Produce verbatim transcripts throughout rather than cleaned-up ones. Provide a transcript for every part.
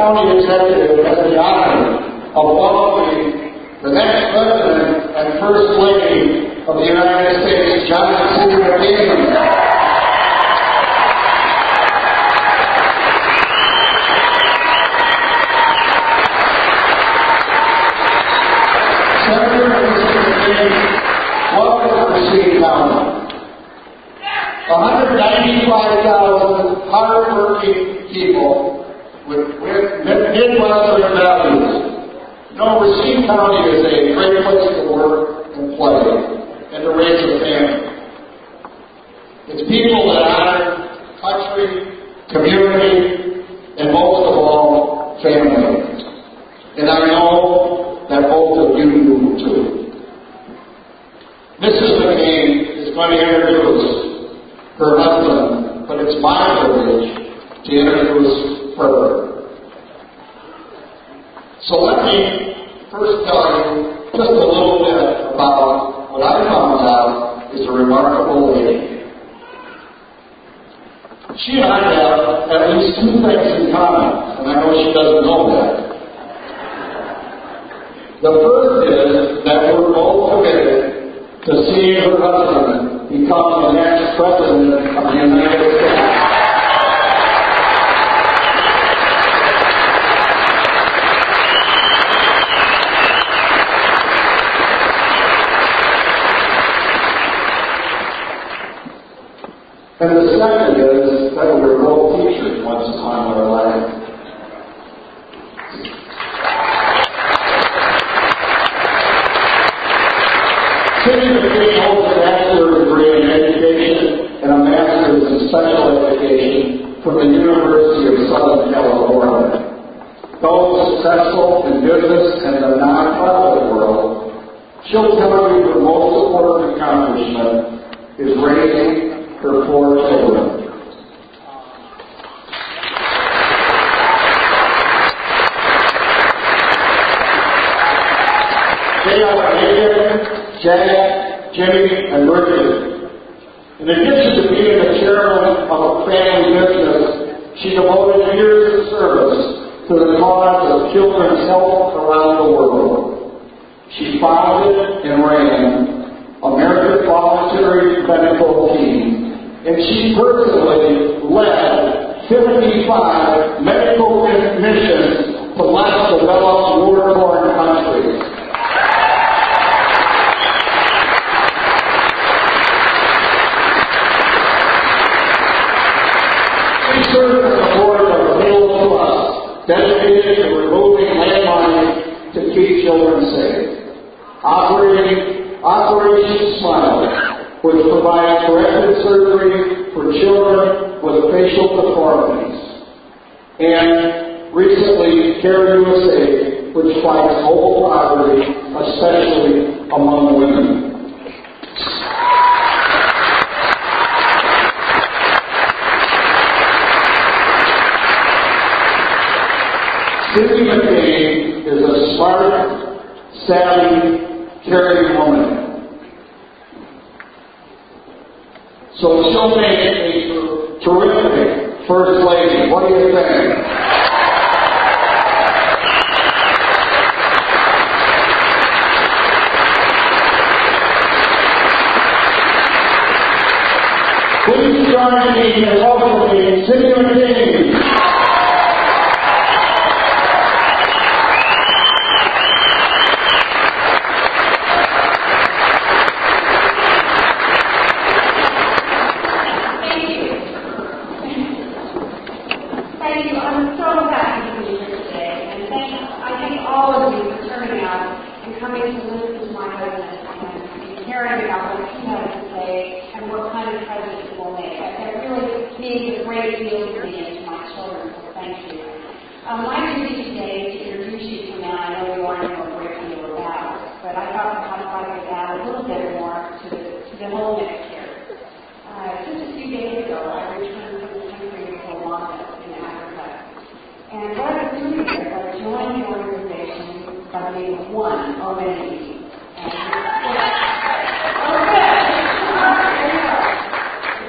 County Executive has the honor of welcoming the next President and First Lady of the United States, John C. McCain. one hundred ninety-five thousand hard-working people with, with Midwestern values. You know, Racine County is a great place to work and play and to raise a family. It's people that honor country, community, and most of all, family. And I know that both of you do too. Missus McCain is going to introduce her husband, but it's my privilege to introduce her. So let me first tell you just a little bit about what I found out is a remarkable lady. She and I have at least two things in common, and I know she doesn't know that. The first is that we're both committed to seeing her husband become the next President of the United States. And the second is that we were both teachers once upon our life. Cindy McCain holds a bachelor's degree in education and a master's in special education from the University of Southern California. Though successful in business and the nonprofit world, she'll tell you her most important accomplishment is raising her four children. They are Megan, Jack, Jimmy, and Richard. In addition to being the chairman of a family business, she devoted years of service to the cause of children's health around the world. She founded and ran American Voluntary Medical Team, and she personally led fifty-five medical missions to less developed war-torn countries. She served on the board of Halo Plus, dedicated to removing landmines to keep children safe. Operating Operation Smile, which provides corrective surgery for children with facial deformities. And recently, Care U S A, which fights global poverty, especially among women. Cindy McCain is a smart, savvy, caring woman. So she'll make a terrific First Lady. What do you think? Please join me in welcoming Cindy McCain.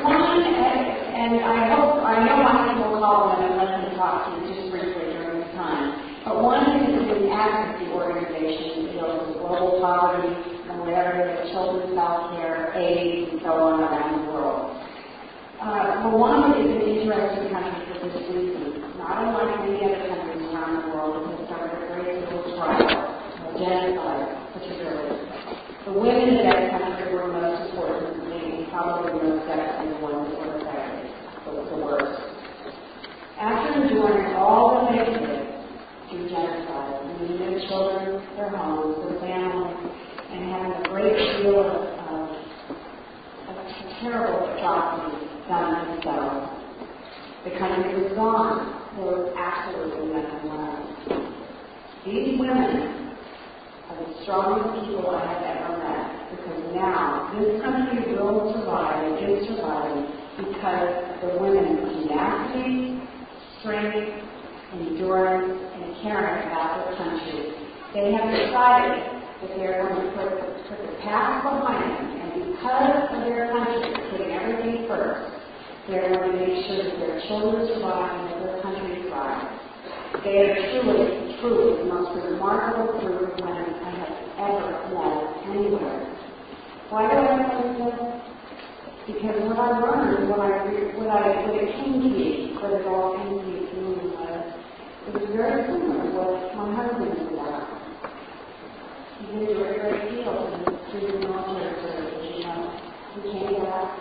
And I hope, I know my people will call them and let them talk to you just briefly during this time. population deals with global poverty, malaria, children's health care, AIDS, and so on around the world. Uh, Rwanda is an interesting country for this reason. Not unlike many other countries around the world, it has suffered a great deal of trial, genocide particularly. The women in that country were most important, and probably most definitely the ones that were affected the worst. After enduring all that they did through genocide, leaving their children, their homes, their families, and having a great deal of, of, of terrible atrocities done to themselves, the country was gone. There was absolutely nothing left. These women are the strongest people I have ever met, because now this country will survive and is surviving because of the women's tenacity, strength, endurance, and caring about their country. They have decided that they're going to put, put the past behind them, and because of their country, putting everything first, they're going to make sure that their children survive and that their country thrives. They are truly, truly the most remarkable group of women I have ever met anywhere. Why do I tell you this? Because what I learned, what I, what I, what it came to me, what it all came to me feeling was, it was very similar to what my husband did about. He did a great deal through the military service, you know. He came back,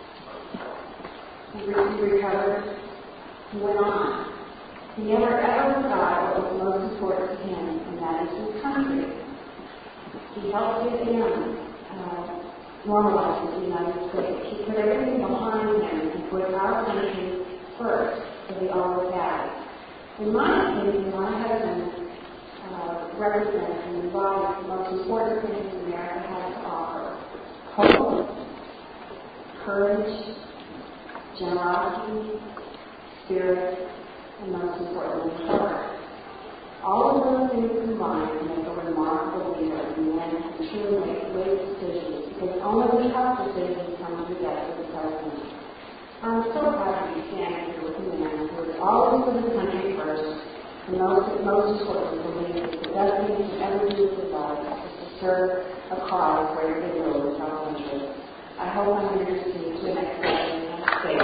he recovered, he went on. He never ever forgot what was most important to him, and that is his country. He helped get him uh, normalize the United States. He put everything behind him and put our country first, as he always has. In my opinion, my husband uh, represents and embodies the most important things America has to offer: hope, courage, generosity, spirit, and most importantly, heart. All of those things combined make a remarkable leader and one who truly makes great decisions, because only the tough decisions come together with the president. I'm so proud to be standing here with a man who has always put his country first, and most, most importantly, believes that the best thing he can ever do with his life is to serve a cause greater than yours with our country. I hope I'm introducing you to the next president of the state.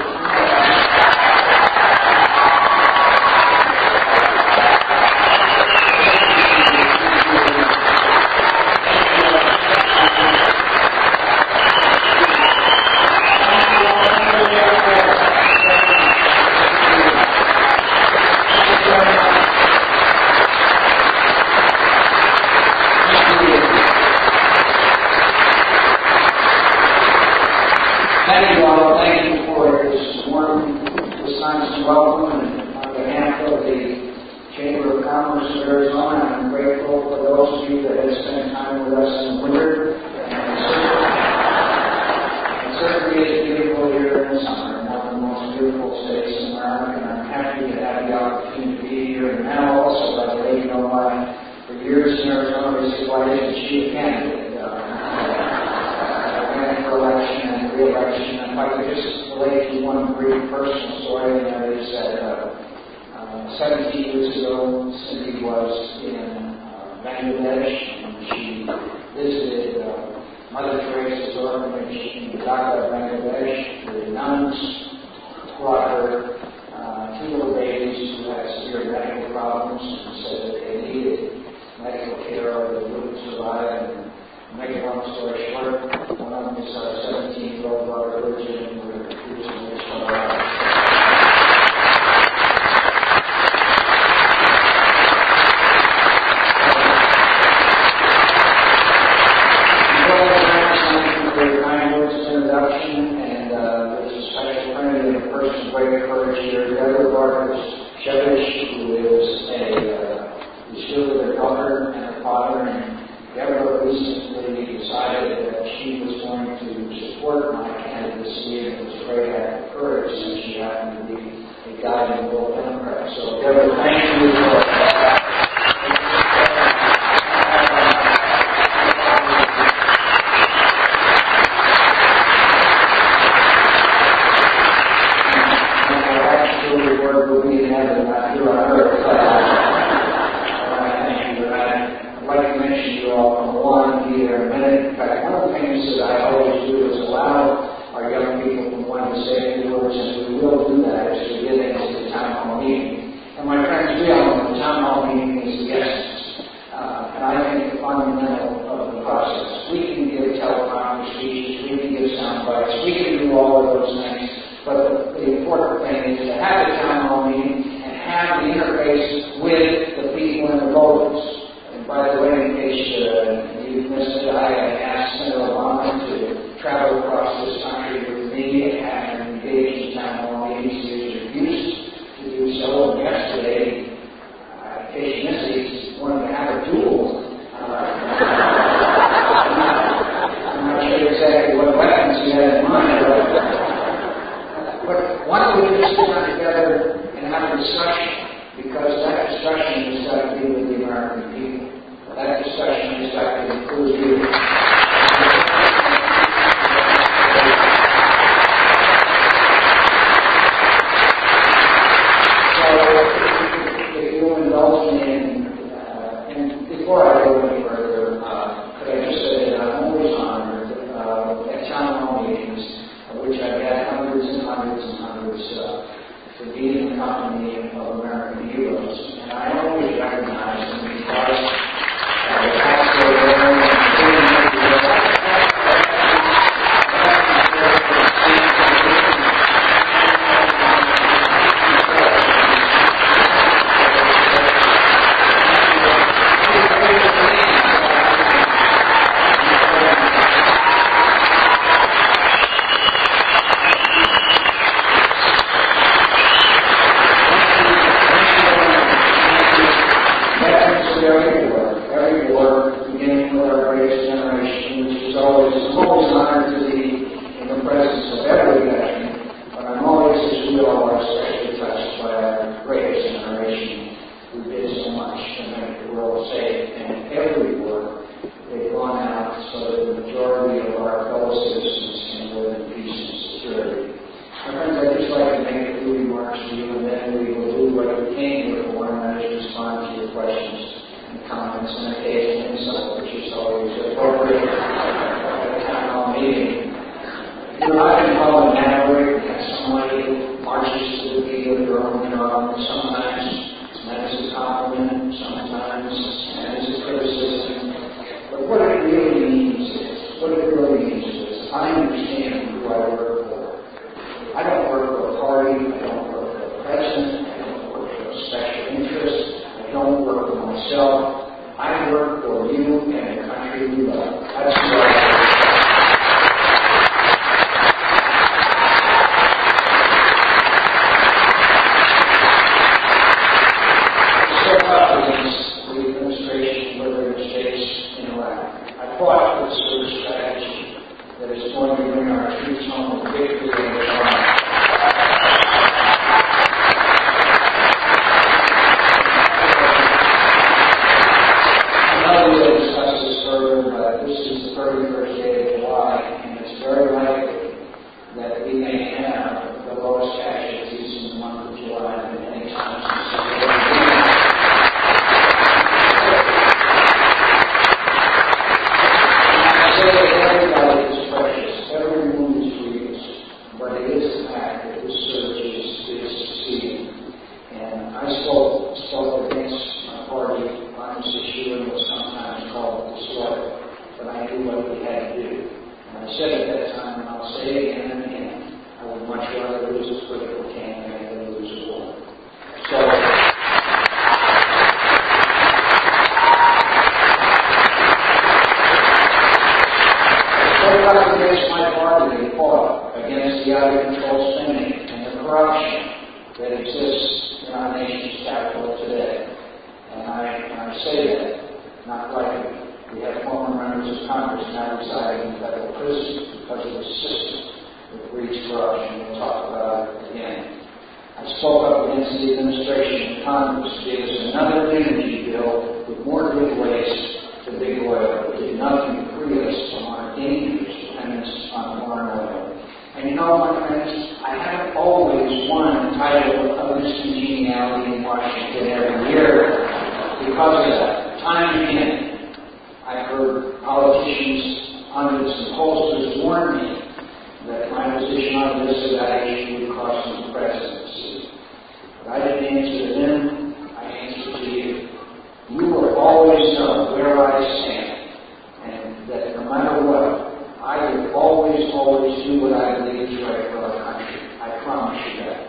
Thank you all. Thank you for this warm, this nice welcome. And on behalf of the Chamber of Commerce of Arizona, I'm grateful for those of you that have spent time with us in the winter. And it certainly is beautiful here in the summer, one of the most beautiful states in America. And I'm happy to have the opportunity to be here. And now also, by the way, you know, uh, for years in Arizona, they say, why isn't she a candidate? Uh, for election and re-election. If I could just relate to you one brief personal story, and that is that uh, uh, seventeen years ago, Cindy was in uh, Bangladesh, and she visited uh, Mother Teresa's orphanage in Dhaka, Bangladesh. The nuns brought her uh, two little babies who had severe medical problems and said that they needed medical care or they wouldn't survive. And make a long story short, one of them is our seventeen-year-old daughter, Bridget, and we're refusing to show her out. Thank you for your kind words of introduction, and uh, there's a special friend and a person of great courage here, Deborah Vargas Shevish, who is a uh, who's still with her daughter and her father, and Deborah recently decided that she was going to support my candidacy, and it was a great act of courage since she happened to be a guy in the Liberal Democrat. So, Deborah, thank you for that. Actually, the word will be in heaven, not here on earth. Thank you for that. I'd like to mention to you all, number one, be there in a minute. In fact, one of the things that I always do is allow our young people from one to say a few words, and we will do that as we get into the town hall meeting. And my friends, we all know the town hall meeting is the essence. Uh, and I think the fundamental of the process. We can give teleconference speeches, we can give sound bites, we can do all of those things, but the, the important thing is to have the town hall meeting and have the interface with the people and the voters. And by the way, in case uh, you missed it, I asked Senator Obama to travel across this country with me and engage in town hall meetings. He was refused to do so. And yesterday, uh, in case you missed it, he wanted to have a duel. Uh, I'm not sure exactly what weapons he had in mind, but, but why don't we just sit down together and have a discussion? Because that discussion has got to be with the American people. That discussion has got to include you. So, if you'll indulge me, in, uh, and before I go any further, uh, could I just say that I'm always honored uh, at town hall meetings, of which I've had hundreds and hundreds and hundreds uh, to be in the company of American heroes. And I always recognize them because uh, the past they were because of that, time and again. I've heard politicians, pundits, and pollsters warn me that my position on this or that issue would cost me the presidency. But I didn't answer to them, I answered to you. You will always know where I stand, and that no matter what, I will always, always do what I believe is right for our country. I promise you that.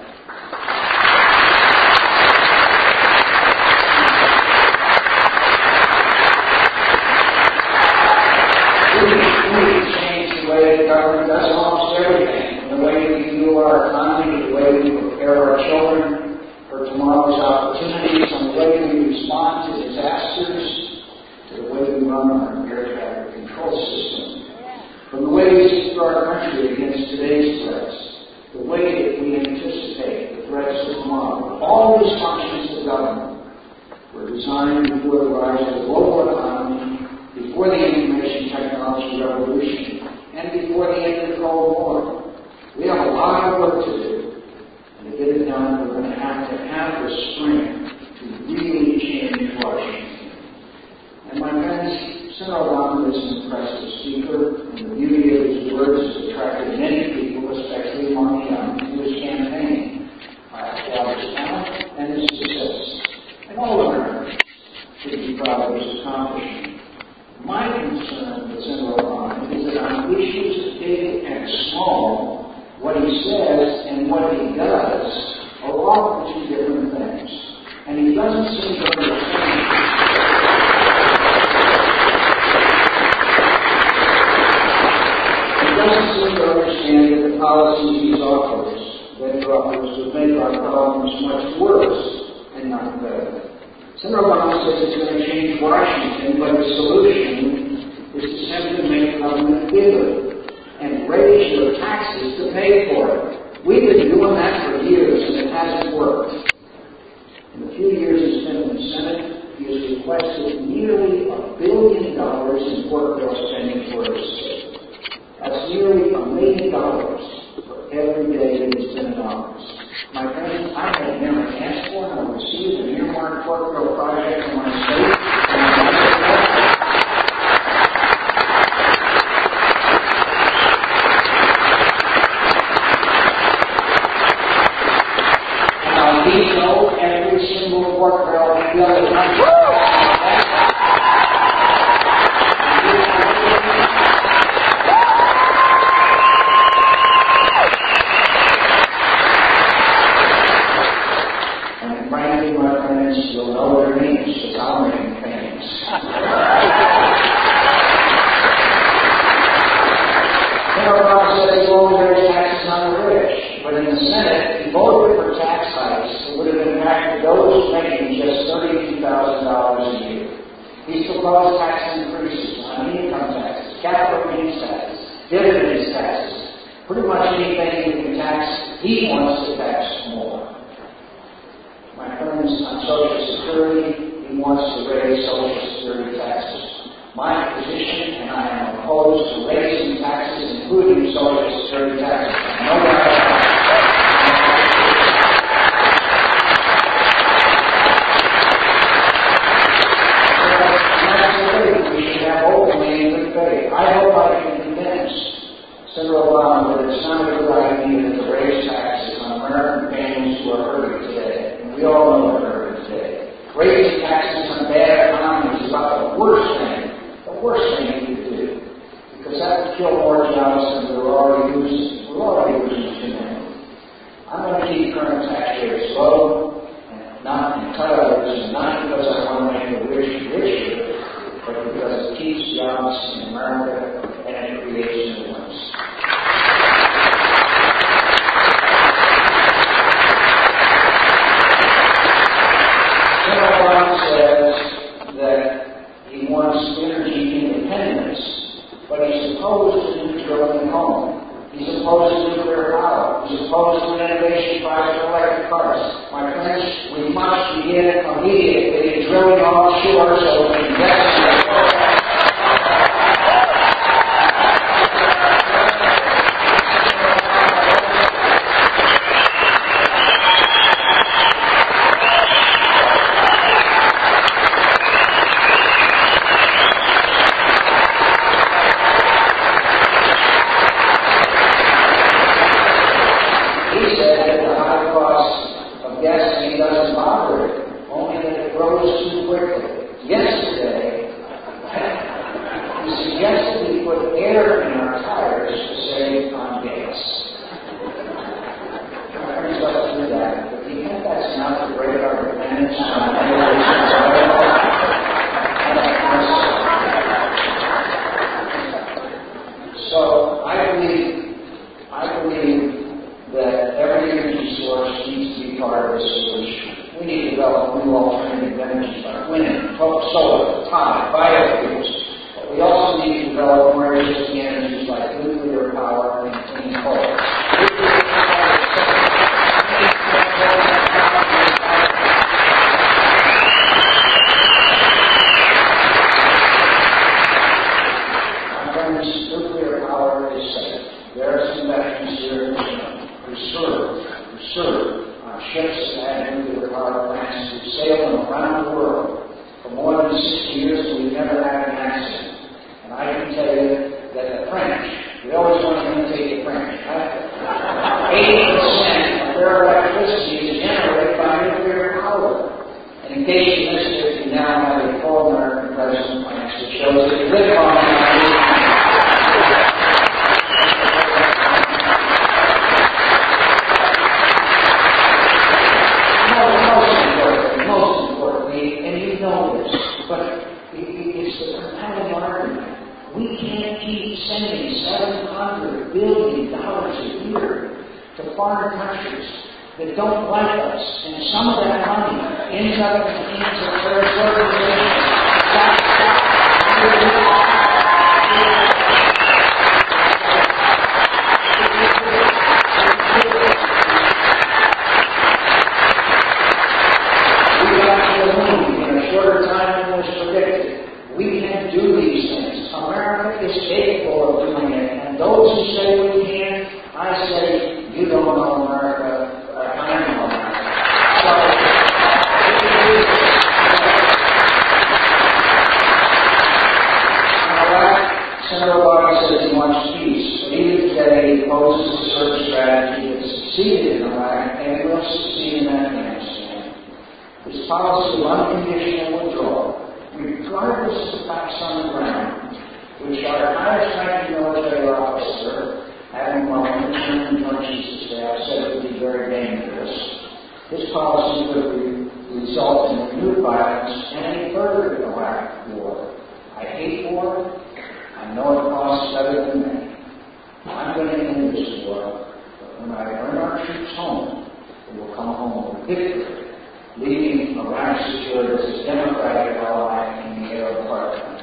The government does almost everything, from the way we view our economy, to the way we prepare our children for tomorrow's opportunities, from the way we respond to disasters, to the way we run our air traffic control system, from the way we secure our country against today's threats, the way that we anticipate the threats of tomorrow. All these functions of government were designed before the rise of the global economy, before the information technology revolution, and before the end of the Cold War. We have a lot of work to do. And to get it done, we're going to have to have the strength to really change Washington. And my friends, Senator Obama is an impressive speaker, and the beauty of his words has attracted many people, especially among the young, to his campaign. I applaud his talent and his success. And all Americans should be proud of his accomplishment. My concern with Senator Obama is that on issues big and small, what he says and what he does are often two different things. And he doesn't seem to understand. He doesn't seem to understand that the policies he offers, that he offers, would make our problems much worse and not better. Senator Obama says it's going to change Washington, but the solution is to simply make government bigger and raise your taxes to pay for it. We've been doing that for years, and it hasn't worked. In the few years he's been in the Senate, he has requested nearly a billion dollars in pork bill spending for his state. That's nearly a million dollars for every day that he's been in office. My friends, I have never asked for and received an earmarked pork bill project in my state. And I'll veto every single pork bill bill in my state. You'll know their names, because I'll make them famous. Senator Obama says he won't raise taxes on the rich, but in the Senate, if he voted for tax hikes, it would have impacted those making just thirty-two thousand dollars a year. He's proposed tax increases on income taxes, capital gains taxes, dividends taxes, pretty much anything you can tax, he wants to tax more. My friends, on Social Security, he wants to raise Social Security taxes. My position, and I am opposed to raising taxes, including Social Security taxes. No doubt about it. We should have openly in good faith. I hope I can convince Senator Obama that it's not a good idea to raise taxes on American families who are hurting today. We all know what they're today. Raising taxes on bad economies is about the worst thing, the worst thing you could do. Because that would kill more jobs than we're already losing. We're already losing too many. I'm going to keep current tax rates low and not and cut others, and not because I want to make the rich richer, but because it keeps jobs in America and it creates new ones. Says that he wants energy independence, but he's opposed to new drilling at home. He's opposed to nuclear power. He's opposed to an innovation prize for electric cars. My friends, we must begin immediately drilling offshore so we can invest in the put air in our tires to save on gas. My friends like to do that, but do you think that's enough to break our dependence on aviation? So I believe, I believe that every energy source needs to be part of the solution. We need to develop new alternative energies like wind, solar, tide, biofuels. But we also need to develop more existing energies like nuclear power and clean coal. My friends, nuclear power is safe. There are some veterans here in who serve, who serve on ships that have nuclear power plants who sail them around the world for more than sixty years and we've never had an accident. And I can tell you that the French, we always want to imitate the French, right? eighty percent of their electricity is generated by nuclear power. And in case you missed it, we now have a full American president plants that shows that you live on that. Foreign countries that don't like us, and some of that money ends up in the hands of terrorist organizations. That's we got to the moon in a shorter time than was predicted. We can do these things. America is capable of doing it, and those who say we can't, I say, you don't know America, uh, I know America. So, in Iraq, Senator Obama says he wants peace, but even today he opposes a certain strategy that succeeded in Iraq and it will succeed in Afghanistan. His policy of unconditional withdrawal, regardless of the facts on the ground, which our highest ranking military officer, having while in the Joint Chiefs of Staff, said it would be very dangerous. This policy would re- result in renewed violence and a further Iraq war. I hate war. I know it costs better than many. I'm going to end this war, but when I bring our troops home, we will come home with victory, leaving Iraq secured as a democratic ally in the Arab Parliament.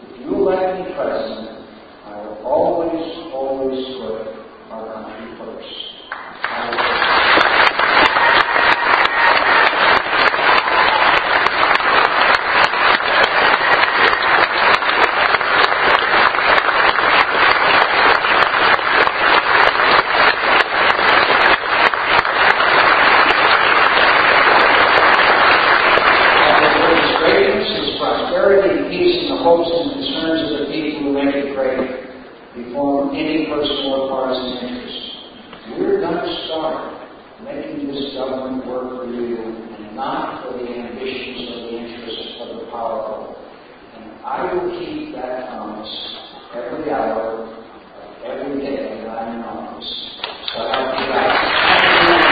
President, I will always, always put our country first. any personal or partisan interest. We're going to start making this government work for you and not for the ambitions or the interests of the powerful. And I will keep that promise every hour, every day that I'm in office. So help me God.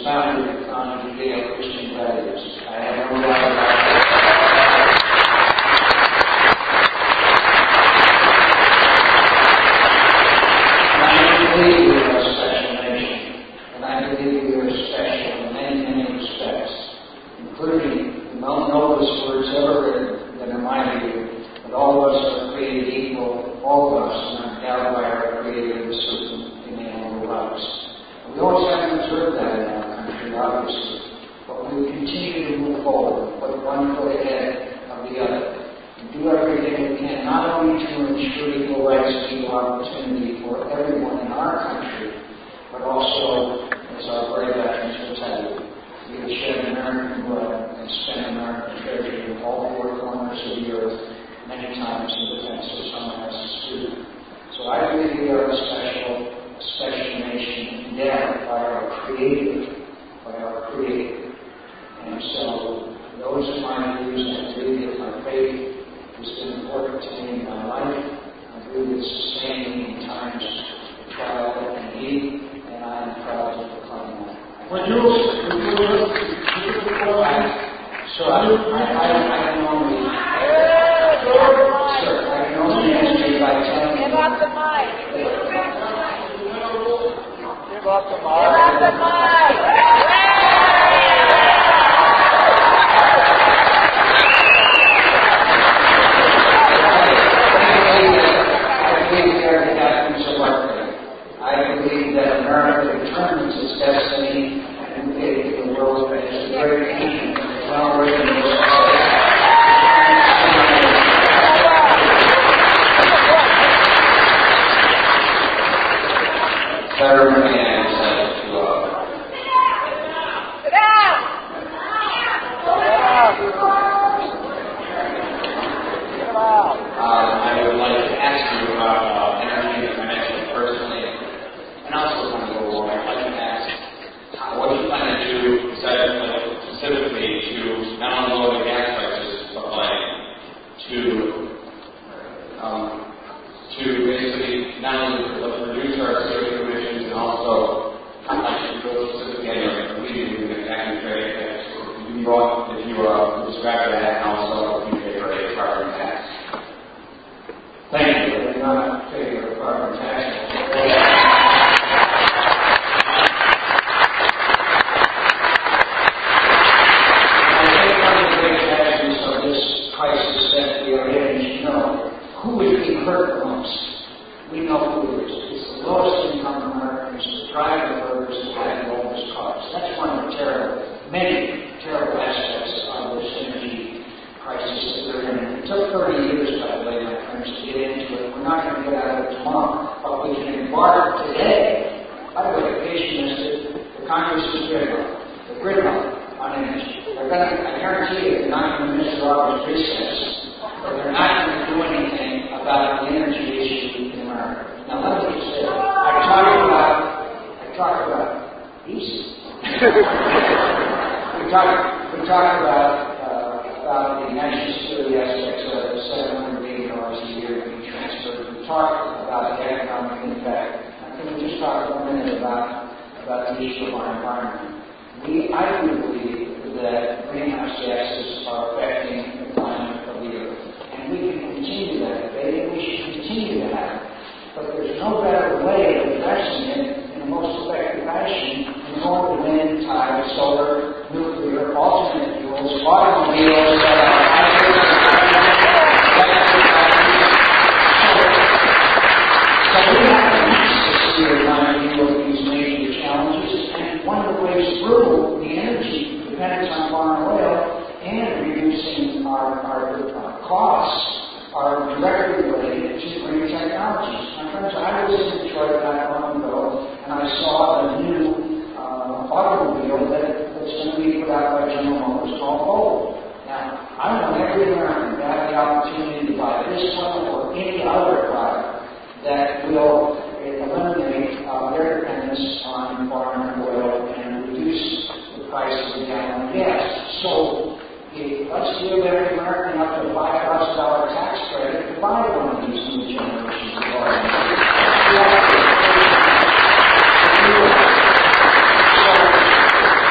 founded on Judeo-Christian values. I have no doubt about that. And I believe we are a special nation, and I believe we are special in many, many respects, including the noblest words ever written that remind you that all of us are created equal, all of us are endowed by our Creator with certain inalienable rights. We always haven't observed that in our country, obviously, but we continue to move forward, put one foot ahead of the other, and do everything we can, not only to ensure equal rights and equal opportunity for everyone in our country, but also, as our brave veterans will tell you, we have shed American blood and spent American treasure in all four corners of the earth, many times in defense of someone else's freedom. So I believe we are a special special nation endowed by our Creator, by our Creator. And so those are my views. I believe that my faith has been important to me in my life. I believe it's sustained me in times of trial and need, and I am proud to proclaim that. Would you, would you, would you recall I, so I, I, I, I can only, sir, I can only answer you by telling you. Give up the mic. Give up the mic. Give up the mic. I believe there are captains of our faith. I believe that America determines its destiny and fate in the world as a great nation, well written in this better man said to uh, Sit down. Um, I would like to ask you about uh, energy, as I mentioned personally, and also kind of go along. I'd like to ask uh, what you plan to do, besides, like, specifically to not only lower the gas prices, but like to um, to basically not only reduce our C O two emissions and also like to go specifically at leading the factory trade. If you brought, if you uh, describe that, and also if you favor a carbon tax. Thank you. I do not favor carbon tax. I think one of the great tragedies of this crisis that we are in is, you know, who is being hurt the most? We know who it is. It's the lowest income Americans, the driving workers who have the oldest cars. That's one of the terrible, many terrible aspects of this energy crisis that we're in. It took thirty years, by the way, my friends, to get into it. We're not going to get out of it tomorrow, but we can embark today. By the way, the patient is the Congress is gridlock. The gridlock on energy. They're going to, I guarantee you, they're not going to miss Robert's recess, but they're not going to do anything about the energy issue in America. Now, let me just say, I talk about, I talk about, easy. we talk, we talk about, about the national security aspects of seven hundred billion dollars a year being transferred. We talk about the economic impact. Can we just talk for a minute about, about the issue of our environment? We, I do believe that greenhouse gases are affecting the climate of the earth. And we can continue that debate, and we should continue to have it. But there's no better way of addressing it in the most effective fashion than going to wind, tide, solar, nuclear, alternate fuels, automobiles that are hybrid, so we have to see a line view of these major challenges, and one of the ways through the energy dependence on foreign oil and reducing our, our, our costs are directly related to green technologies. My friends, I was in Detroit not long ago, and I saw a new uh, automobile that, that's going to be put out by General Motors called Volt. Now, I want every American to have the opportunity to buy this one or any other product that will eliminate uh, their dependence on foreign oil and reduce the price of a gallon of gas. So, if, let's give every American up to a five thousand dollars tax credit to buy one of these new generations of automobiles. So,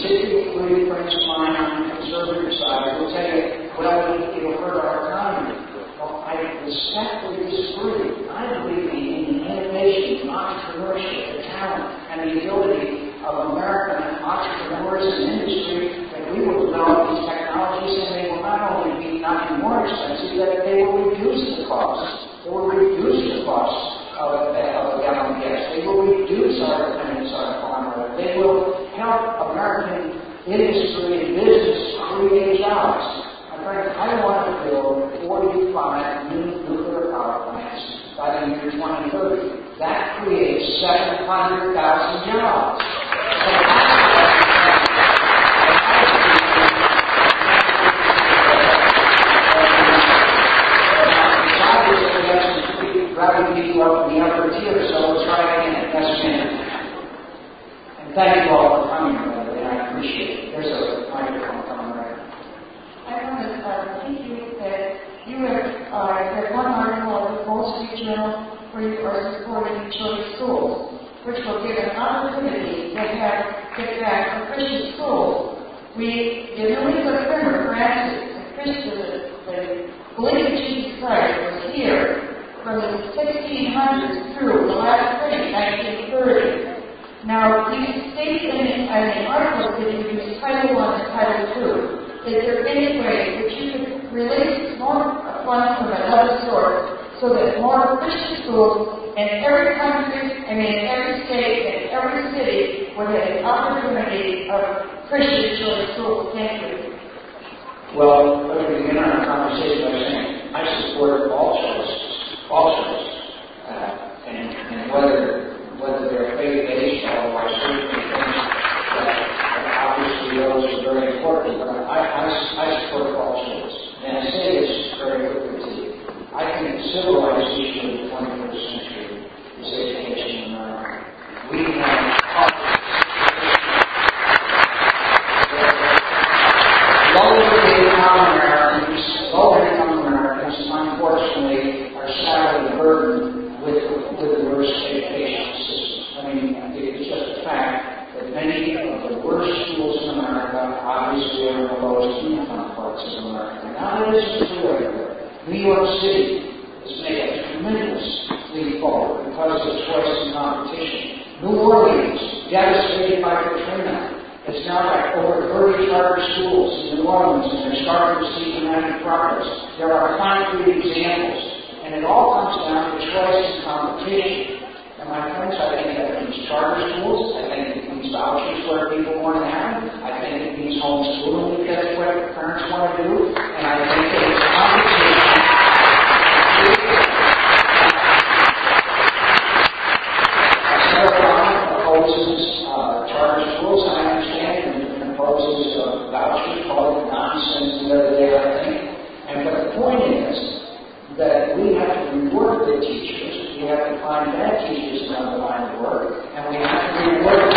particularly friends of mine on the conservative side, will tell you, well, it'll hurt our economy. Well, I respectfully disagree. I believe in the innovation, entrepreneurship, the talent, and the ability of American entrepreneurs and industry that we will develop these technologies, and they will not only be not be more expensive, but they will reduce the cost. They will reduce the cost of, of a gallon of gas. They will reduce our dependence on farm oil. They will help American industry and business create jobs. I want to build forty-five new nuclear power plants by the year twenty thirty. That creates seven hundred thousand jobs. So it's rather be up in the upper tier, so we'll try again. That's it. And thank you all for coming, by the way. I appreciate it. There's a microphone coming right now. I want to uh, thank you that you have uh, read one article of the Wall Street Journal where you are supporting choice schools, which will give an opportunity to have get back to Christian schools. We, the Louisville Primer granted the Christian, the belief in Jesus Christ was here from the sixteen hundreds through the last printing, nineteen thirty. Now, you state in, in the article that you use Title One and Title Two. Is there any way that you could release more funds from another source so that more Christian schools in every country, I mean in every state, and every city would have an opportunity of Christian choice schools? Thank you. Well, let me begin our conversation by saying I support all choices, all choices, uh, and, and whether whether they're faith-based or I certainly think that obviously those are very important, but I, I, I support all schools. And I say this very quickly to you. I think the civilized issue of the twenty-first century is education in America. We have low-income Americans, low-income Americans, unfortunately, are saddled and burdened with, with the worst education system. I mean, it's just a fact that many of the worst schools in America obviously are in the lowest income parts of America. Now, it isn't true everywhere. New York City has made a tremendous leap forward because of choice and competition. New Orleans, devastated by Katrina, has now got over thirty charter schools in New Orleans, and they're starting to see dramatic progress. There are concrete examples, and it all comes down to choice and competition. And my friends, I think that means charter schools. I think it means vouchers where people want to have them. I think it means homeschooling because that's what parents want to do. And I think that it's competition. Sarah Brown opposes uh, charter schools, I understand, and opposes uh, vouchers, all the nonsense the other day, I think. And but the point is that we have to reward good teachers. We have to find bad teachers in the line of work, and we have to reward.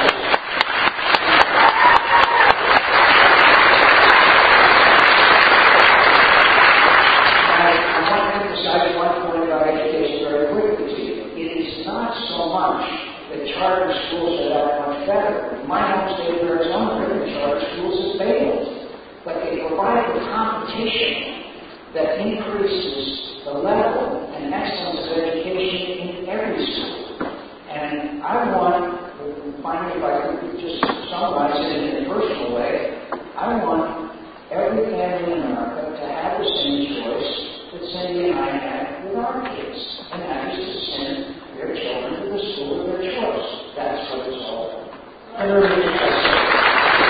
I, I want to emphasize one point about education very quickly to you. It is not so much that charter schools are that much better. My home state of Arizona, the charter schools have failed, but they provide the competition that increases the level and excellence of education in every school. And I want, finally, if I could just summarize it in a personal way, I want every family in America to have the same choice that Cindy and I had with our kids, and that is to send their children to the school of their choice. That's what it's all about. I don't know if that's it.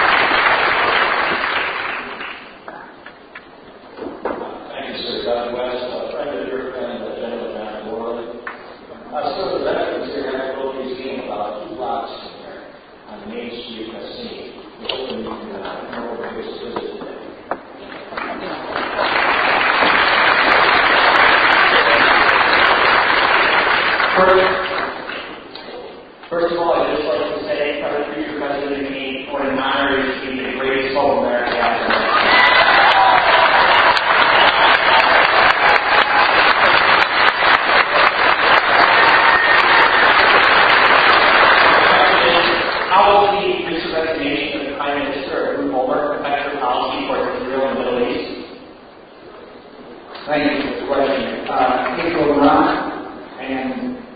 John West, a friend of your friend, the gentleman John Worley. Uh, so the veterans here have a little museum about two blocks from here on Main Street, Messini. We hope that you can uh, come over and visit today. First, first of all, I'd just like to say, for the future President King, what an honor it is to be the greatest soul America has ever known. How will the use of resignation of the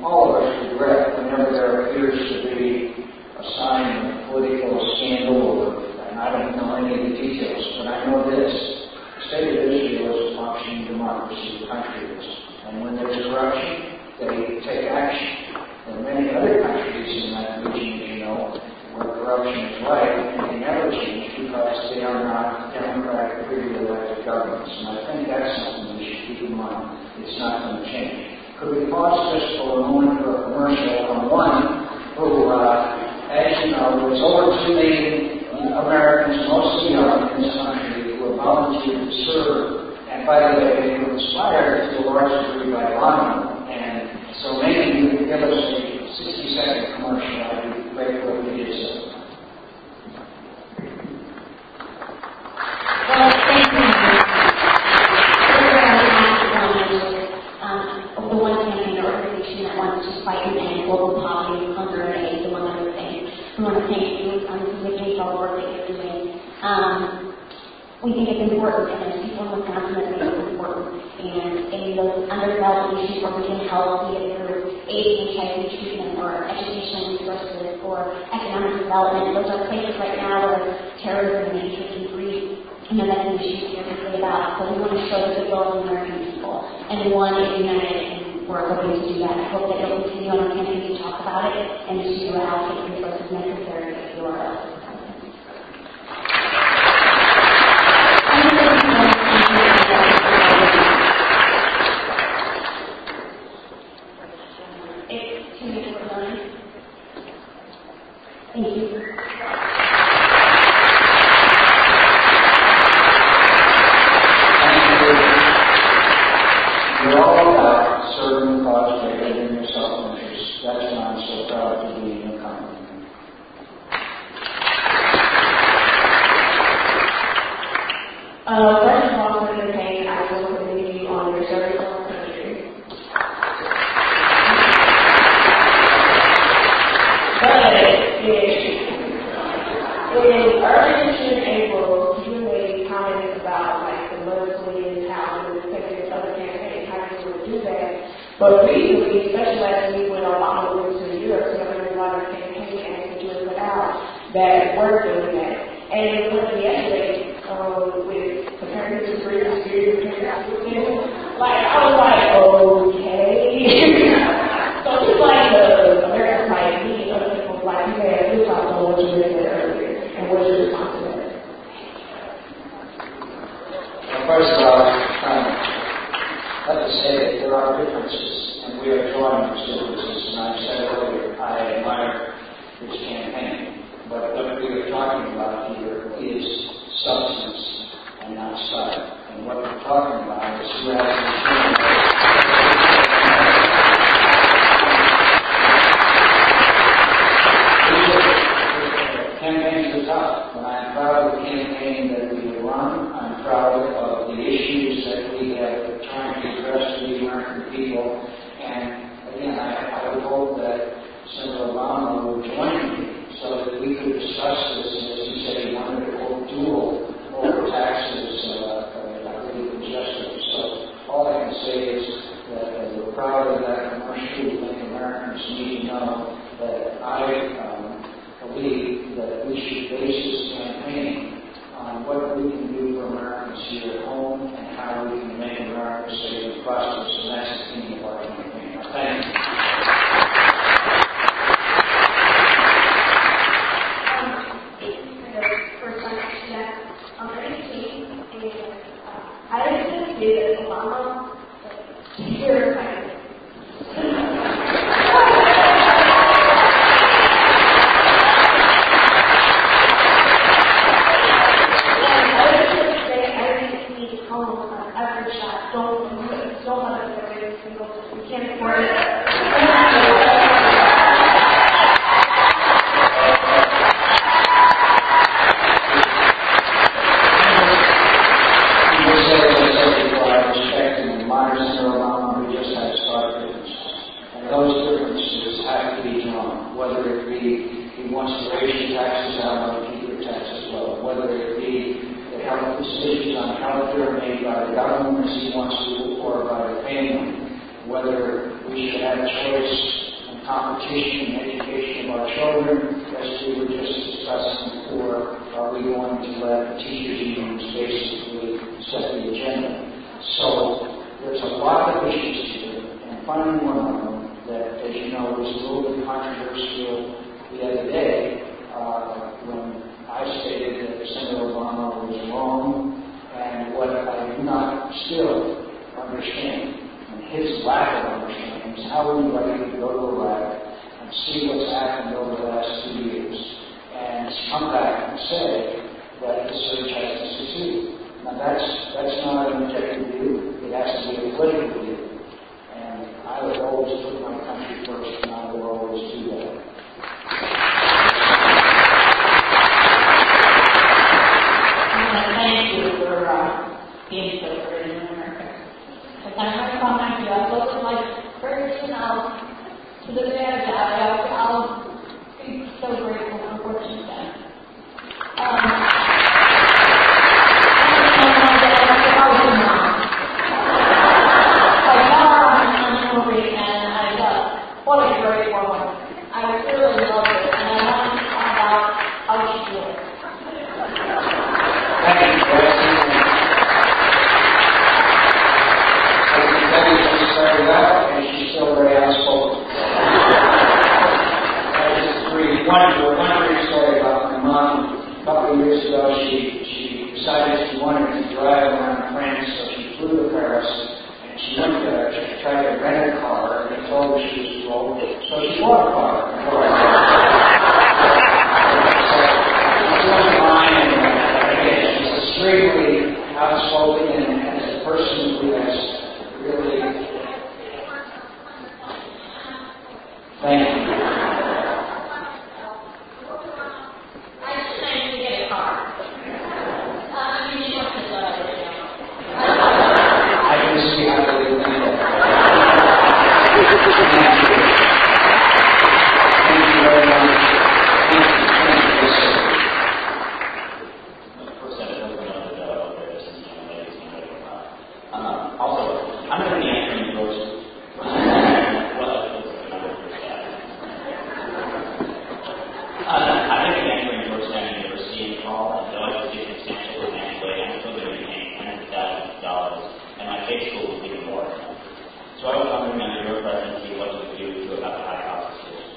all of us regret whenever there appears to be a sign of political scandal, or, and I don't know any of the details, but I know this. The state of Israel is a functioning democracy, the country is. And when there's corruption, they take action. There are many other countries in that region, as you know, where corruption is right, and they never change because they are not democratic, freely elected governments. And I think that's something we should keep in mind. It's not going to change. Could we pause just for a moment for a commercial on one who, uh, as you know, there's over two million Americans, mostly young in this country, who have volunteered to serve. And by the way, they were inspired to a large degree by Bono. And so maybe you could give us a sixty-second commercial. I'd be grateful if you did so. Well, thank you. Um, the one campaign organization that wants to fight and end global poverty, hunger, and AIDS, among other things. We want to thank you um, for the thanks all the work that you're doing. Um, we think it's important, and there's people in Wisconsin that think it's important. And in those underdeveloped issues where we can help, be it through AIDS, H I V treatment, or educational resources, or economic development, those are places right now where terrorism and hatred can breed. You know, that's an issue here to say about. So we want to show the goodwill of the American people. And one is united, and we're hoping to do that. I hope that you'll continue on the campaign to talk about it and to allocate resources necessary to do our best. It's two minutes for nine. Thank you. You're all about serving the cause greater than your self-interest. That's why I'm so proud to be in your company. Uh, first of all, for the campaign, I will commend you on your service to our country. But in early this year in April, you made comments about like the Muslims, how we were taking other campaigns, how you would do that. But recently, especially last week when Obama went to Europe, so there was a lot of campaigns and to put out that were doing that. And it was yesterday um, with comparing to three experience, like I was like, okay. So it's like the American like me, other people like you had this on what you said earlier, and what's your responsibility? Well, first of all, um, let us say that there are differences, and we are drawing those differences. And I said earlier, I admire this campaign, but what we are talking about here is substance and not style. And what we're talking about is who has the campaigns are tough, and I'm proud of the campaign that we have run. I'm proud of the issues that we have trying to address to the American people. And again, I, I would hope that Senator Obama would join me so that we could discuss this. As he said, he wanted to quote dual over taxes, uh, I believe, was yesterday. So all I can say is that uh, we're proud of that commercial. We think Americans need to know that I um, believe that we should base this campaign on what we can do for Americans here at home and how we can make America safe and prosperous. And that's the theme of our campaign. Thank you. I just did Obama here. Whether we should have a choice competition and education of our children, as we were just discussing before, are we going to let the teachers' unions basically set the agenda? So there's a lot of issues here, and finally one of them that, as you know, was a little bit controversial the other day uh, when I stated that Senator Obama was wrong, and what I do not still understand, and his lack of understanding, is how anybody could go to Iraq and see what's happened over the last two years and come back and say that the surge hasn't succeeded. Now that's that's not an objective view. It has to be a political view. And I would always put my country first, and I will always do that. I want to thank you for uh, being so great in America. Because I have come back here, I look at my courage and I'll, to the bad guy, I'll, I'll be so grateful for what you've done. Um, What a great woman. I really love it, and I want to find out how she did it. Thank you, Betsy. I can tell you she started out, and she's still very outspoken. I just agree. One, one brief story about my mom. A couple of years ago, she, she decided she wanted to drive around France, so she flew to Paris. She went to, she tried to rent a car, and they told her she was too old, so she bought a car. She's doing fine, and uh, again, she's extremely outspoken, and as a person who has really... Thank you. I just managed to get a car. Uh, I mean, she wants to love it, you know. I can see how they do that. Thank you. Thank you very much. Thank you. Thank you, sir. First, I don't know that there's some young ladies in the Um Also, I'm going to be answering those. Well, uh, I'm going to be answering Georgetown University in the fall, and though it's a substantial financially, I'm still going to be paying hundreds of thousands of dollars. And my faith school was even more. So I was wondering under your presidency what you would do about the high cost of schools.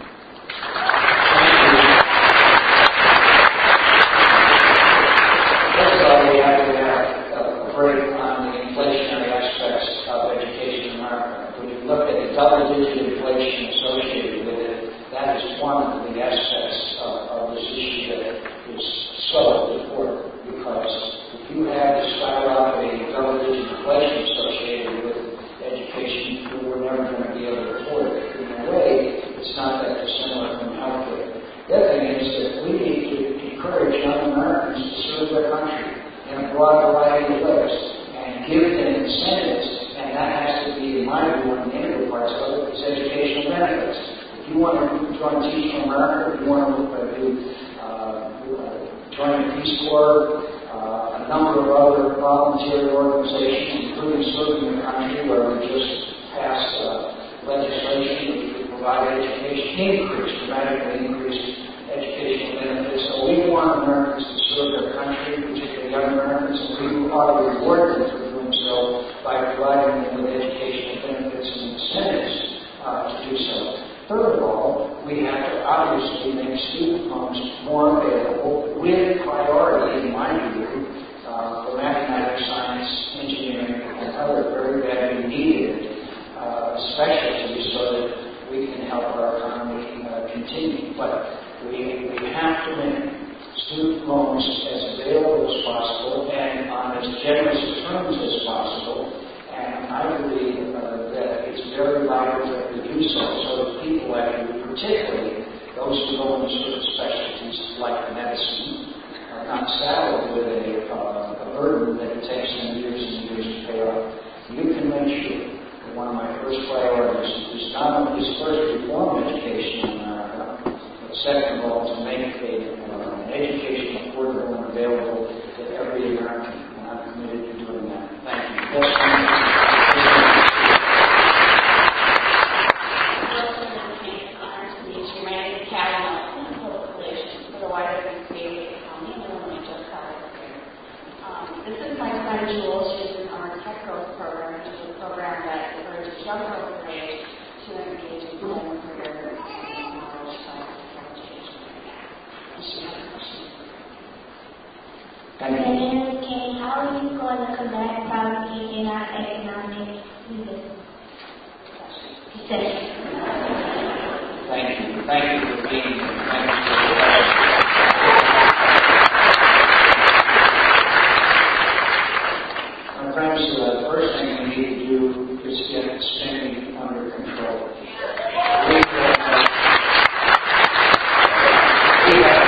First of all, we have to have a break on the inflationary aspects of education in America. When you look at the double-digit inflation associated with it, that is one of the aspects of, of this issue that is so important, because if you have the skyrocketing double-digit inflation associated with education, we're never going to be able to afford it. In a way, it's not that dissimilar from healthcare. The other thing is that we need to encourage young Americans to serve their country in a broad variety of ways and give them incentives, and that has to be, in my view, one of the integral parts of it, is educational benefits. If you want to join Teach for America, if you want to uh, do, uh, join the Peace Corps, uh, a number of other voluntary organizations, including Serving the Country, where we just passed uh, legislation which would provide education, increase, dramatically increased educational benefits. So we want Americans to serve their country, particularly young Americans, and we ought to reward them for doing so by providing them with educational benefits and incentives uh, to do so. Third of all, we have to obviously make student loans more available with priority, in my view, uh, for mathematics, science, engineering, and other very badly needed uh, specialties so that we can help our economy uh, continue. But we, we have to make student loans as available as possible and on as generous terms as possible. And I believe uh, that it's very vital that we do so, so that people like you, particularly those who go into certain specialties like medicine, are not saddled with a, uh, a burden that it takes them years and years to pay off. You can make sure that one of my first priorities is not only is first reform education in America, but second of all to make a, uh, an education affordable and available to every American. And I'm committed to doing that. Thank you. Yes, Thank My you. name is Kay. How are you going to combat poverty in our economic leaders? Thank you. Thank you. Thank you for being here. Thank you for the question. My friends, the first thing we need to do is get spending under control. We have, we have,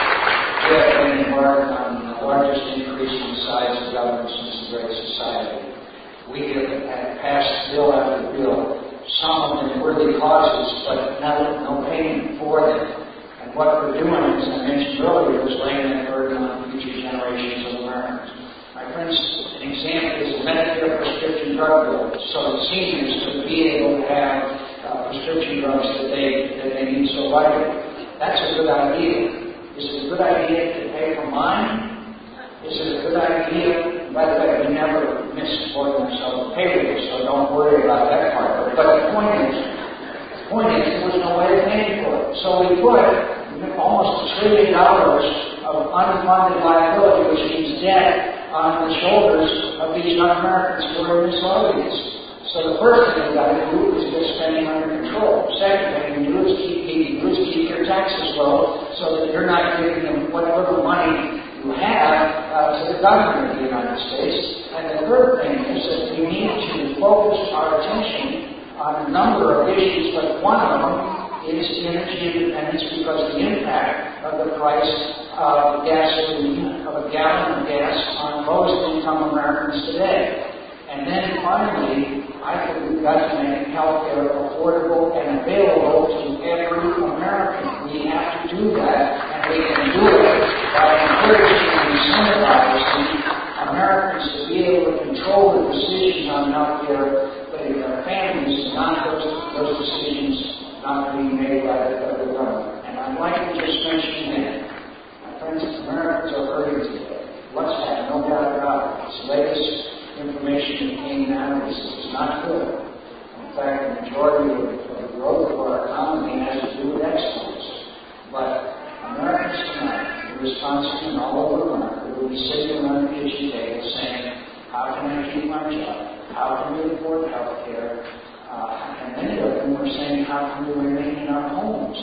we have been embarked on the largest increase in the size of government since the Great Society. We have passed bill after bill, some of them worthy causes, but no, no payment for them. And what we're doing, as I mentioned earlier, is laying that burden on future generations of Americans. My friends, an example is the Medicare prescription drug bill, so that seniors could be able to have uh, prescription drugs that they that they need so vitally. That's a good idea. Is it a good idea to pay for mine? Is it a good idea? By the way, we never miss supporting ourselves with pay rates, so don't worry about that part of it. But the point is, the point is, there was no way of paying for it. So we put almost a trillion dollars of unfunded liability, which means debt, on the shoulders of these young Americans who are in this audience. So the first thing we've got to do is get spending under control. Second thing we do is keep, keep, do is keep your taxes low so that you're not giving them what little money you have uh, to the government of the United States. And the third thing is that we need to focus our attention on a number of issues, but one of them is energy independence, because the impact of the price of gasoline, of a gallon of gas, on lowest income Americans today. And then finally, I think we've got to make health care affordable and available to every American. We have to do that, and we can do it by encouraging and incentivizing Americans to be able to control the decisions on health care, but their families, and not those, those decisions not being made by the federal government. And I'd like to just mention again, my friends, Americans are hurting today. What's that? No doubt about it. This latest information that came out is it's not good. In fact, the majority of, of the growth of our economy has to do with exports. But Americans tonight, in Wisconsin and all over America, will be sitting around the kitchen table saying, how can I keep my job? How can we afford health care? Uh, and many of them were saying, how can we remain in our homes?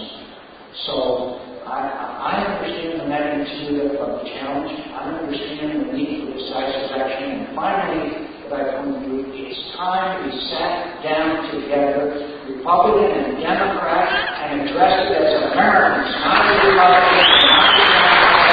So I, I understand the magnitude of the challenge. I understand the need for decisive action. And finally, what I come to do, it's time we sat down together, Republican and Democrat, and addressed it as Americans, not as Republicans, not as Democrats.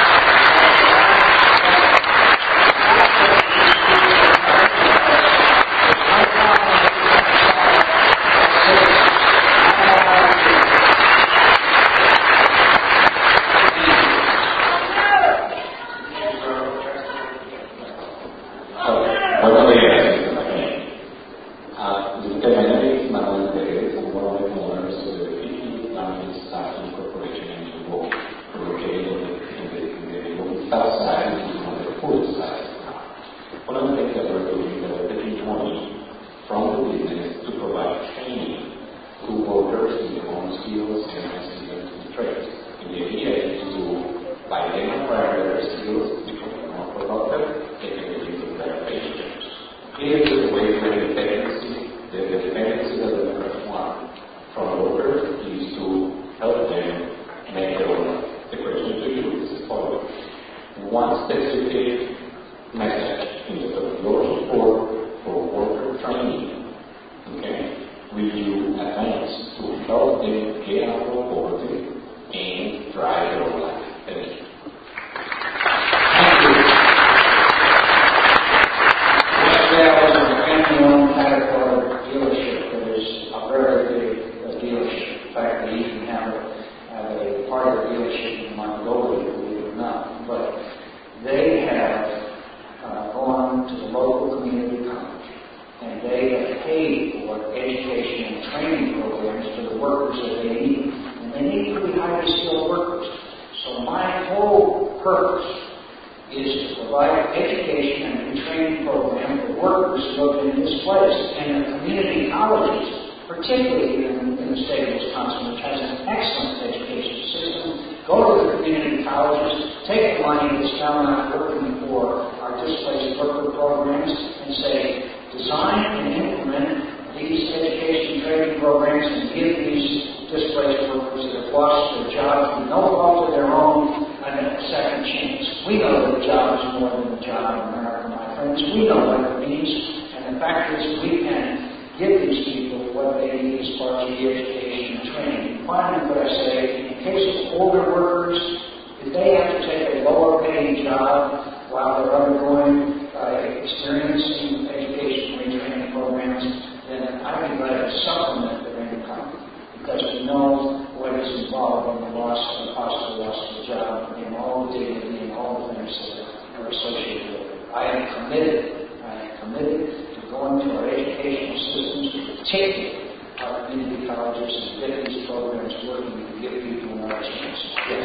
Go to the community colleges, take the money that's now not working for for our displaced worker programs and say, design and implement these education training programs and give these displaced workers that have lost their jobs through no fault of their own a second chance. We know that a job is more than a job in America, my friends. We know what it means. And the fact is we can give these people what they need as far as the education and training. And finally, what I say, in case of older workers, if they have to take a lower paying job while they're undergoing uh, experiencing education and training programs, then I'd be glad to supplement their income because we know what is involved in the loss and the cost of the loss of the job and all the dignity and all the things that are associated with it. I am committed, I am committed to going to our educational systems, particularly our community colleges, and get these programs working and give people another chance. Yes.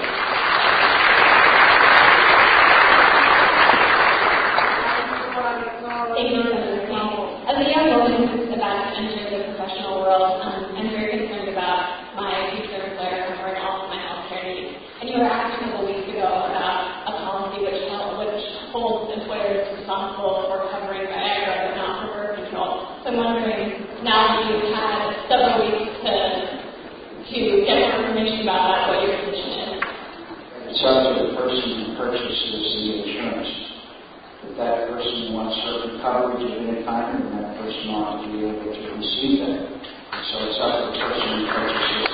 Thank you so much. As a young woman who's about to enter the professional world, um, I'm very concerned about my future employer covering all of my health care needs. And you were asked a couple weeks ago about a policy which, which holds employers responsible for covering Viagra but not for birth control. So I'm wondering, now that you've had several weeks to to get more information about that, what your position is. It's up to the person who purchases the insurance. If that person wants certain coverage of any kind, then that person ought to be able to receive that. So it's up to the person who purchases.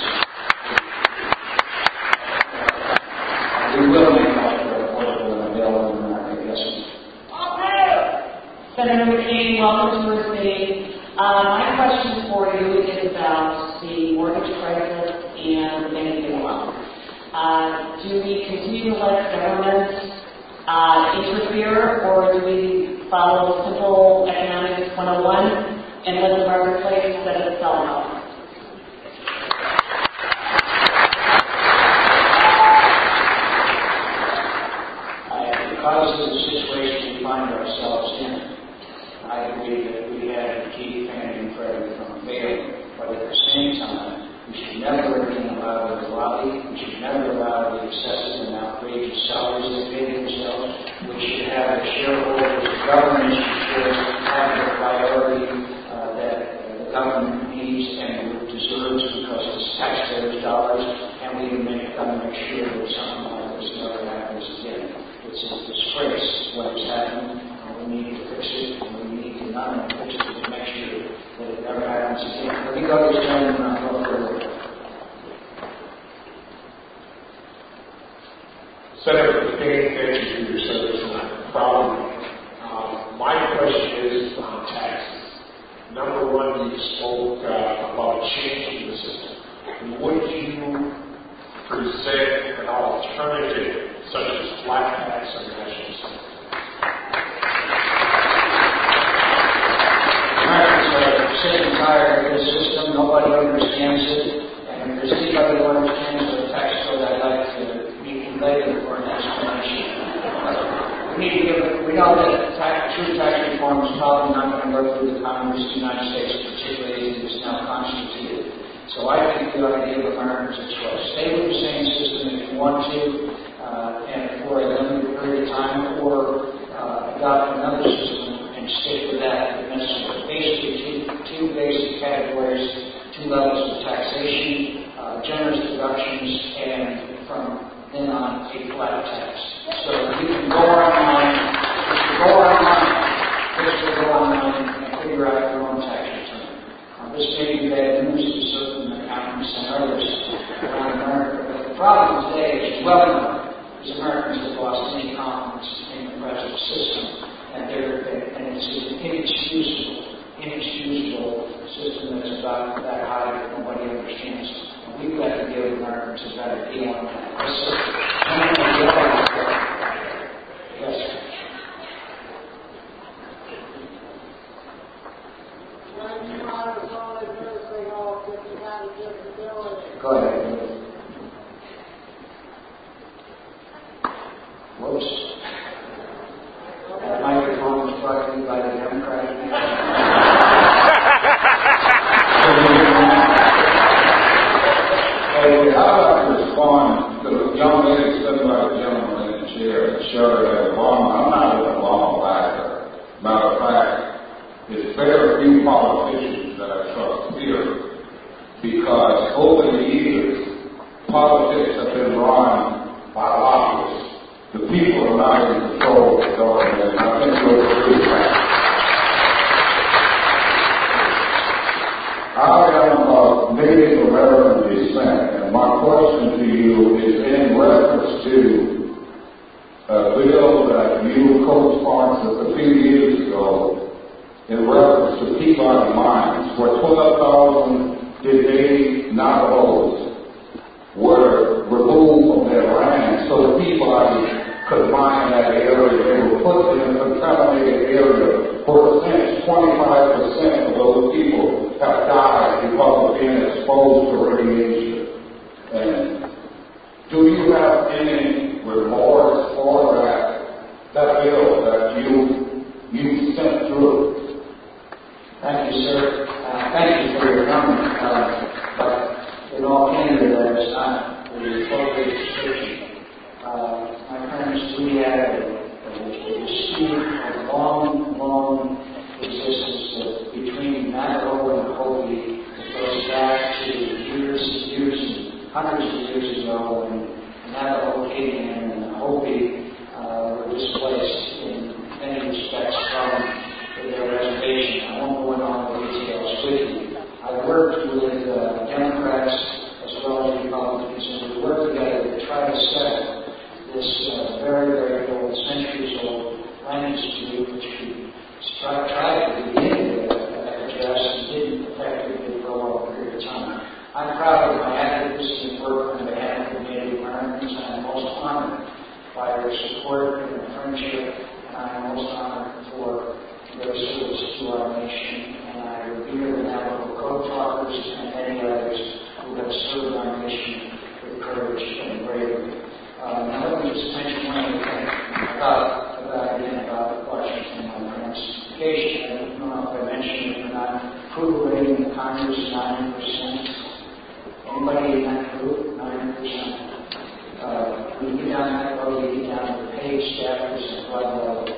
We will make healthcare affordable and available in America, yes. Senator McCain, welcome to our city. Uh, my question for you is about the mortgage crisis and the banking law. Uh, do we continue to let government Uh, interfere, or do we follow simple economics one oh one and let the marketplace set itself up? Uh, because of the situation we find ourselves in, I believe that we have to keep Fannie and Freddie from failing, but at the same time, we should never again allow them to lobby. We should never allow the excessive and outrageous salaries they pay themselves. We should have the shareholders, the government should have the priority uh, that uh, the government needs and deserves because it's taxpayers' dollars, and we can make, uh, make sure that something like this never happens again. It's a disgrace what has happened, and we need to fix it, and we need to not only fix it, but make sure that it never happens again. Let me go to this gentleman and I'll go further. Senator McCain, thank you for your service, and I'm proud of you. Uh, my question is on taxes. Number one, you spoke uh, about changing the system. Would you present an alternative, such as flat tax or national system? Americans are sick and tired of this system. Nobody understands it. And if there's anybody who understands the tax code, I'd like to meet you later for an explanation. We need to give it, we know that tax, true tax reform is probably not going to go through the Congress of the United States, particularly as it is now constituted. So I think we ought to give Americans a choice. Stay with the same system if you want to, uh, and for a limited period of time, or uh, adopt another system and stick with that if necessary. Basically, two, two basic categories, two levels of taxation, uh, generous deductions, and from then on a flat tax. So you can go online, you can go online, just go online and figure out your own tax return. Uh, this may be bad news to certain accountants and others around America, but the problem today is well known. Is Americans have lost any confidence in the present system, and they're and it's an inexcusable, inexcusable system that's about that high that nobody understands. And we've got to give Americans a better deal on that. Yes, sir. Yes, sir. Go ahead. Whoops. That microphone was brought to you by the Democratic Hey, I'd like to respond to the young lady said by the gentleman in the chair. there and shut it at Obama. I'm not an Obama backer. Matter of fact, there's very few politicians that I trust here because over the years, politics have been run by lobbyists. The people are not in control of the government, and I think you'll agree with that. I am of Native American descent, and my question to you is in reference to a bill that you co-sponsored a few years ago in reference to Peabody Mines, where twelve thousand Native Navajos were removed from their land so that Peabody could mine that area. They were put in a contaminated area. For since twenty-five percent of those people have died because of being exposed to radiation. And do you have any remorse for that, that bill that you, you sent through? Thank you, sir. Uh, thank you for your comment. Uh, but in all candor, that is not the appropriate description. Uh, my friends, we had a, a, a dispute, a long, long existence of, between Navajo and Hopi that goes back to years and years and hundreds of years ago when Navajo came in and Hopi uh, were displaced in many respects from their reservation. I won't go into all the details with you. I worked with uh, Democrats as well as Republicans, and we worked together to try to settle this uh, very, very old, centuries-old land dispute, which we tried, tried to begin to address and didn't effectively for a long period of time. I'm proud of my advocacy and work on behalf of Native Americans, and I'm most honored by their support and their friendship, and I'm most honored for their service to our nation, and I revere the Navajo Code Talkers and many others who have served our nation with courage and bravery. Uh, now let me just mention one other thing about, about, again, about Washington on transportation. I don't know if I mentioned it or not. Approval rating in Congress is ninety percent. Anybody in that group? ninety percent. Uh, when you get down that road, you get down to the paid staffers and blood levels.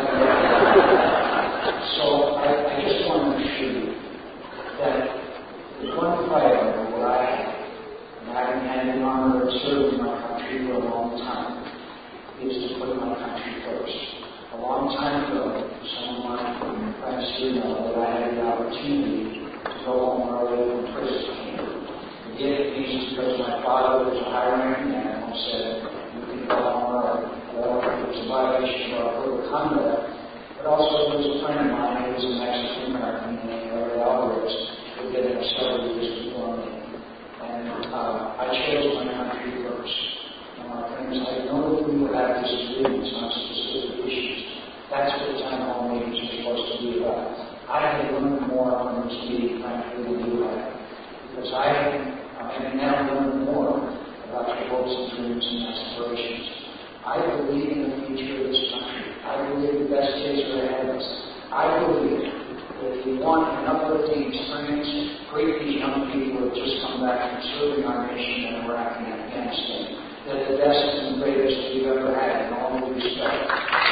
So I, I just want to assure you that the one priority that I have, and having had the honor of serving my country for a long time, is to put my country first. A long time ago, some of my friends here know that I had the opportunity to go home early from prison camp. I did it because my father was a high-ranking man and said, you can go home early. Well, it was a violation of our code of conduct, but also there was a friend of mine who was a Mexican-American named Larry Alvarez, who had been there several years before me. And uh, I chose my country first. And my friends, I know that we will have disagreements on specific issues. That's what town hall meetings are supposed to be about. I have learned more from this meeting, frankly, than you have. Because I have, I have now learned more about your hopes and dreams and aspirations. I believe in the future of this country. I believe the best days are ahead of us. I believe that if we want an uplifting experience, great these young people who have just come back from serving our nation in Iraq and Afghanistan, that the best and greatest we've ever had in all due respect.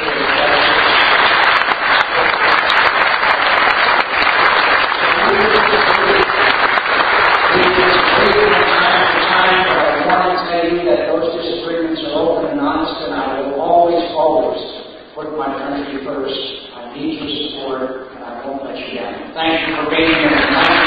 That those disagreements are open and honest, and I will always, always put my country first. I need your support, and I won't let you down. Thank you for being here tonight.